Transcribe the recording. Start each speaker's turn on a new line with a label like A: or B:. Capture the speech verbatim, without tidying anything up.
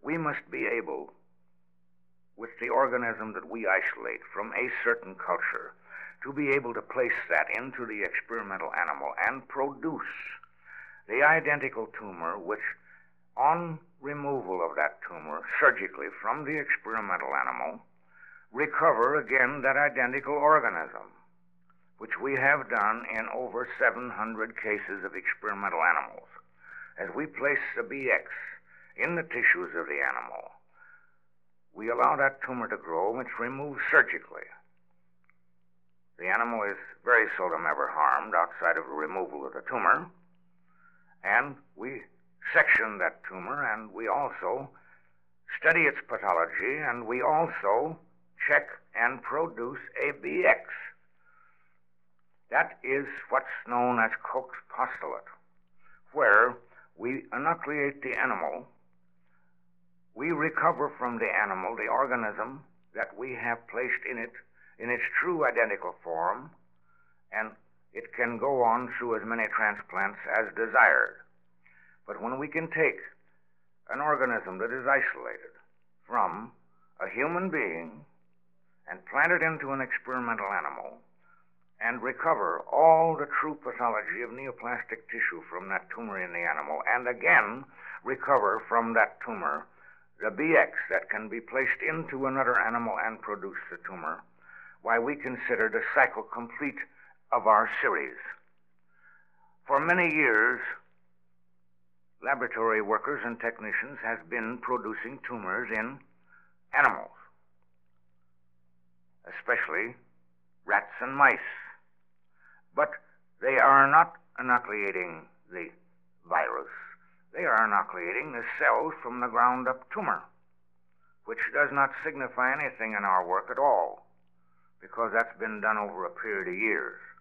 A: we must be able, with the organism that we isolate from a certain culture, to be able to place that into the experimental animal and produce the identical tumor which, on removal of that tumor surgically from the experimental animal, recover again that identical organism, which we have done in over seven hundred cases of experimental animals. As we place the B X in the tissues of the animal, we allow that tumor to grow, and it's removed surgically. The animal is very seldom ever harmed outside of the removal of the tumor, and we section that tumor, and we also study its pathology, and we also check and produce a B X. That is what's known as Koch's postulate, where we inoculate the animal, we recover from the animal the organism that we have placed in it in its true identical form, and it can go on through as many transplants as desired. But when we can take an organism that is isolated from a human being and plant it into an experimental animal and recover all the true pathology of neoplastic tissue from that tumor in the animal, and again recover from that tumor the B X that can be placed into another animal and produce the tumor, why, we consider the cycle complete of our series. For many years, laboratory workers and technicians have been producing tumors in animals, especially rats and mice. But they are not inoculating the virus. They are inoculating the cells from the ground-up tumor, which does not signify anything in our work at all, because that's been done over a period of years.